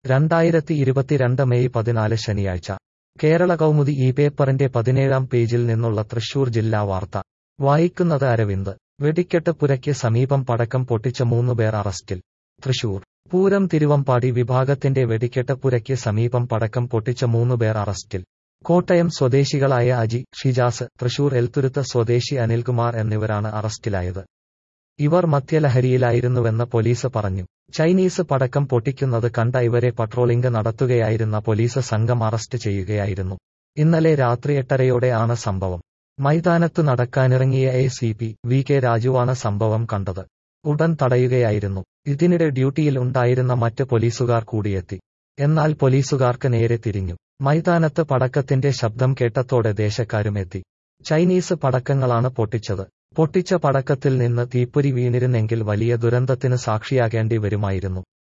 2022 May 14 ശനിയാഴ്ച കേരള കൗമുദി ഈ പേപ്പറിന്റെ 17-ാം പേജിൽ നിന്നുള്ള തൃശൂർ ജില്ലാ വാർത്ത വായിക്കുന്നത് അരവിന്ദ്. വെടിക്കെട്ട് പുരയ്ക്ക് സമീപം പടക്കം പൊട്ടിച്ച 3 പേർ അറസ്റ്റിൽ. തൃശൂർ പൂരം തിരുവമ്പാടി വിഭാഗത്തിന്റെ വെടിക്കെട്ട് പുരയ്ക്ക് സമീപം പടക്കം പൊട്ടിച്ച 3 പേർ അറസ്റ്റിൽ. കോട്ടയം സ്വദേശികളായ അജി, ഷിജാസ്, തൃശൂർ എൽത്തുരുത്ത് സ്വദേശി അനിൽകുമാർ എന്നിവരാണ് അറസ്റ്റിലായത്. ഇവർ മദ്യലഹരിയിലായിരുന്നുവെന്ന് പോലീസ് പറഞ്ഞു. ചൈനീസ് പടക്കം പൊട്ടിക്കുന്നത് കണ്ട ഇവരെ പട്രോളിംഗ് നടത്തുകയായിരുന്ന പോലീസ് സംഘം അറസ്റ്റ് ചെയ്യുകയായിരുന്നു. ഇന്നലെ രാത്രി 8:30-യോടെ ആണ് സംഭവം. മൈതാനത്തു നടക്കാനിറങ്ങിയ ACP VK രാജുവാണ് സംഭവം കണ്ടത്. ഉടൻ തടയുകയായിരുന്നു. ഇതിനിടെ ഡ്യൂട്ടിയിൽ ഉണ്ടായിരുന്ന മറ്റ് പോലീസുകാർ കൂടിയെത്തി. എന്നാൽ പോലീസുകാർക്ക് നേരെ തിരിഞ്ഞു. മൈതാനത്ത് പടക്കത്തിന്റെ ശബ്ദം കേട്ടതോടെ ദേശക്കാരും എത്തി. ചൈനീസ് പടക്കങ്ങളാണ് പൊട്ടിച്ചത്. പൊട്ടിച്ച പടക്കത്തിൽ നിന്ന് തീപ്പൊരി വീണിരുന്നെങ്കിൽ വലിയ ദുരന്തത്തിന് സാക്ഷിയാകേണ്ടി വരുമായിരുന്നു.